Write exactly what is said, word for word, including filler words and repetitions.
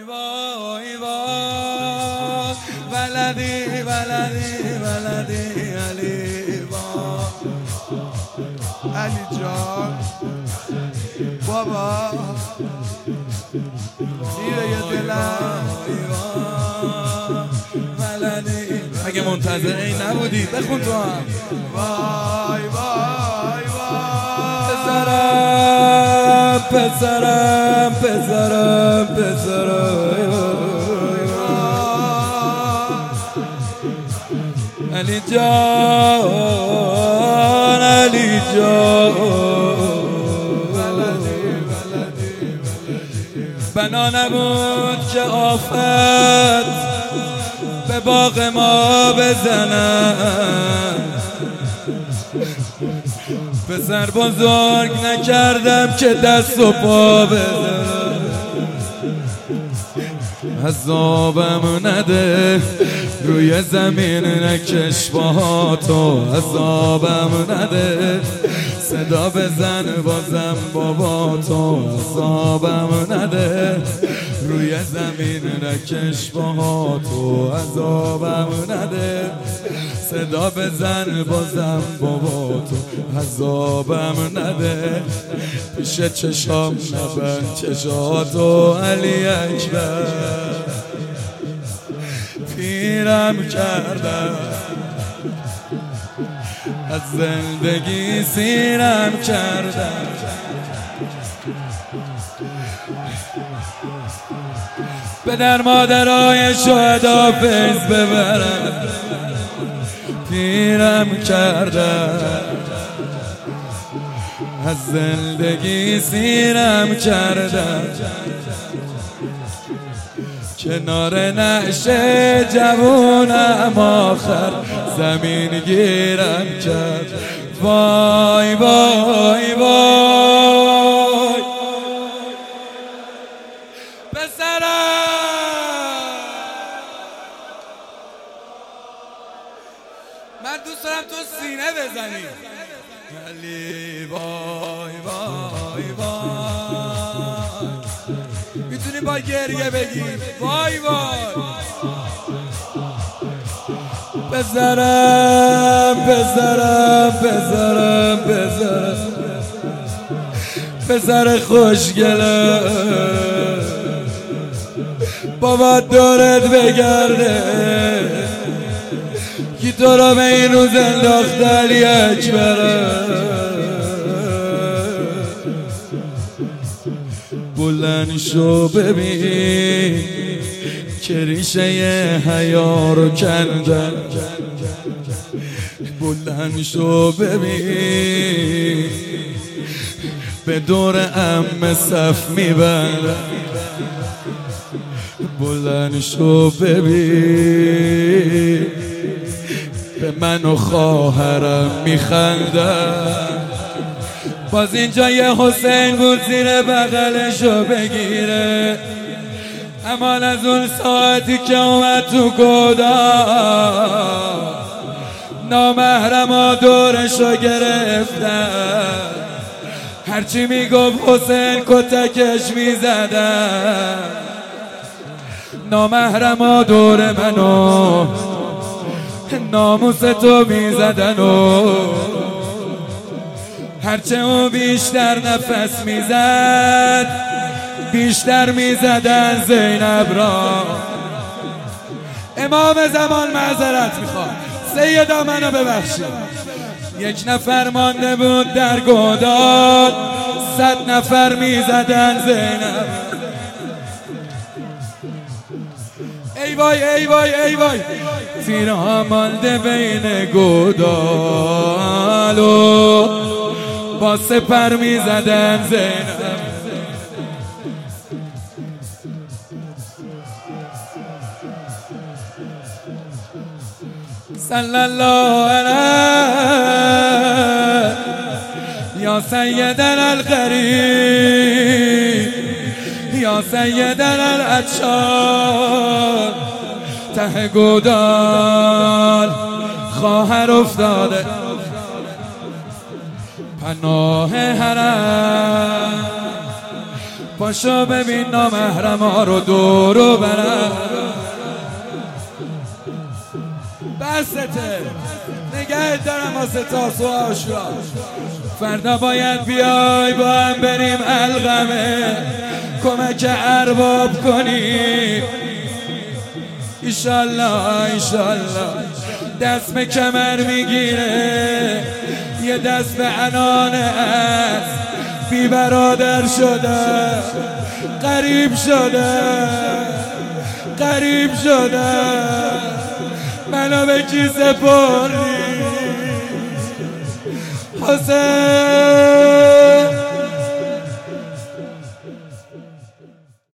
وای وای ولدی ولدی ولدی علی وای علی جان بابا دیره یه دلم ولدی. اگه منتظر این نبودی بخون تو هم. وای وای وای پسرم پسرم پسرم پسرم علی جان علی جان بنا نبود که آفت به باغ ما بزنم، پسر بزرگ نکردم که دست و پا بزنم. عذابم نده روی زمین نکش با تو، عذابم نده صدا بزن بازم بابا تو، عذابم نده روی زمین نکش با تو، عذابم نده صدا بزن بازم بابا تو، عذابم نده پیش چشام نبند چشاتو علی اکبر. پیرم کردم از زندگی سیرم کردم، پدر مادرای شهدا فیض ببرم. پیرم کردم از زندگی سیرم کردم، کنار نعشه جوونم آخر زمین گیرم کرد. وای وای وای پسرم من دوست دارم تو سینه بزنی علی. وای وای وای میتونی با گریه بگی وای وای پسرم پسرم پسرم پسرم پسر خوشگله بابا دورت بگرده کی تو را به این روز انداخت علی اکبر. بلند شو ببین که ریشه حیا رو کندن، بلند شو ببین به دور عمه صف میبندن، بلند شو ببین به من و خواهرم میخندن. باز اینجا یه حسین بود زیر بغلشو بگیره، امان از اون ساعتی که اومد تو گودا نامحرما دورشو گرفتن، هرچی میگفت حسین کتکش میزدن، نامحرما دور منو ناموس تو میزدن و هرچه او بیشتر نفس میزد بیشتر میزدن زینب را. امام زمان معذرت میخواد، سیدا منو ببخشید. یک نفر مانده بود در گودال، صد نفر میزدن زینب. ای وای ای وای ای وای تیرها مانده بین گودال و با سپر میزدن زینب. صلی الله علیه یا سیدنا الغریب یا سیدنا العطشان. ته گودال خواهر افتاده پناه حرم، پاشو ببین نامحرم ها رو دورو برم. بسته نگه دارم واسه تاسو آشورا. فردا باید بیای با هم بریم القمه، کمک ارباب کنی ایشالله ایشالله. دست به کمر میگیره، یه دست به عنان است، بی برادر شده، غریب شده، غریب شده. منو به کی سپردی حسین؟